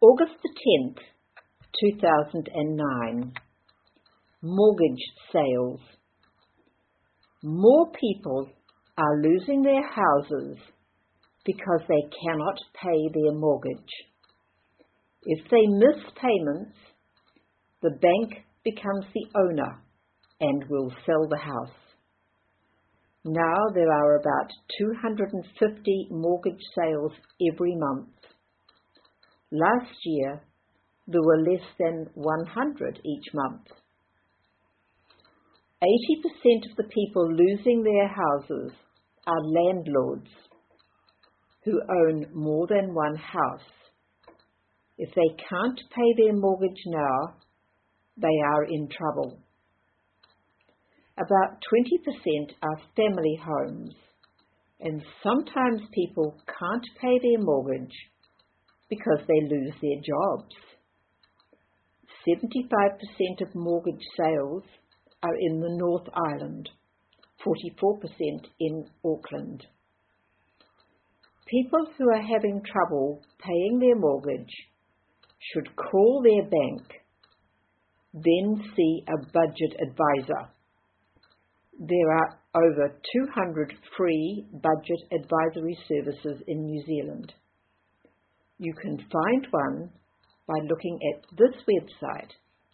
August the 10th, 2009. Mortgage sales. More people are losing their houses because they cannot pay their mortgage. If they miss payments, the bank becomes the owner and will sell the house. Now there are about 250 mortgage sales every month. Last year, there were less than 100 each month. 80% of the people losing their houses are landlords who own more than one house. If they can't pay their mortgage now, they are in trouble. About 20% are family homes, and sometimes people can't pay their mortgage because they lose their jobs. 75% of mortgage sales are in the North Island, 44% in Auckland. People who are having trouble paying their mortgage should call their bank, then see a budget advisor. There are over 200 free budget advisory services in New Zealand. You can find one by looking at this website,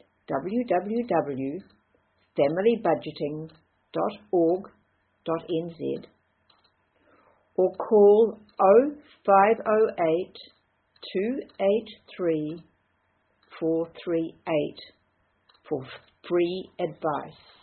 www.familybudgeting.org.nz, or call 0508 283 438 for free advice.